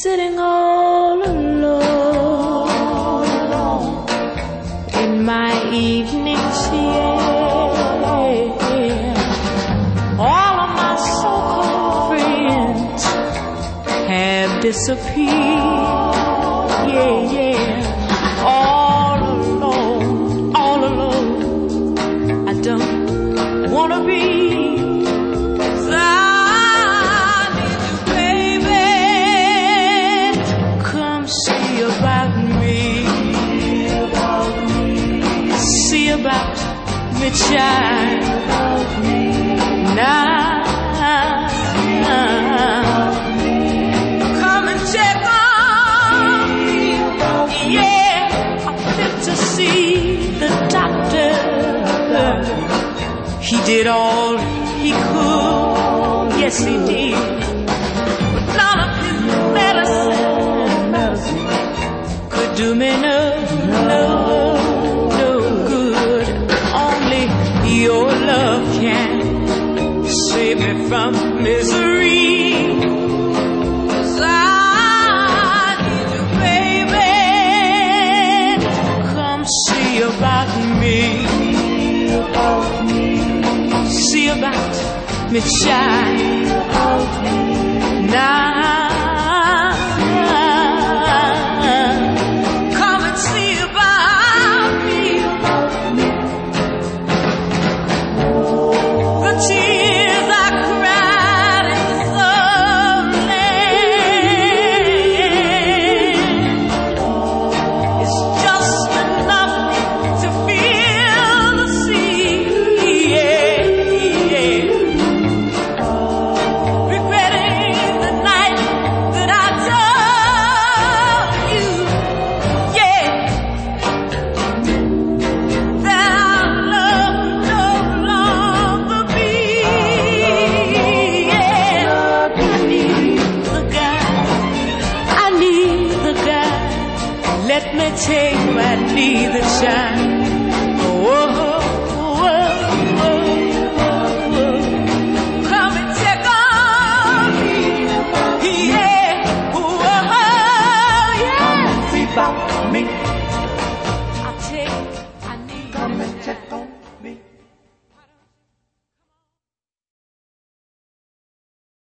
sitting all alone in my evening chair. All of my so-called friends have disappeared. Yeah, yeah. All alone. I don't wanna be. About me, child. Now, come and check on me. Yeah, I've been to see the doctor. He did all he could. Yes, he did. But none of his medicine could do me no. Your love can save me from misery. 'Cause I need you, baby. Come see about me. See about me, child. Now. Let me take my leave and shine.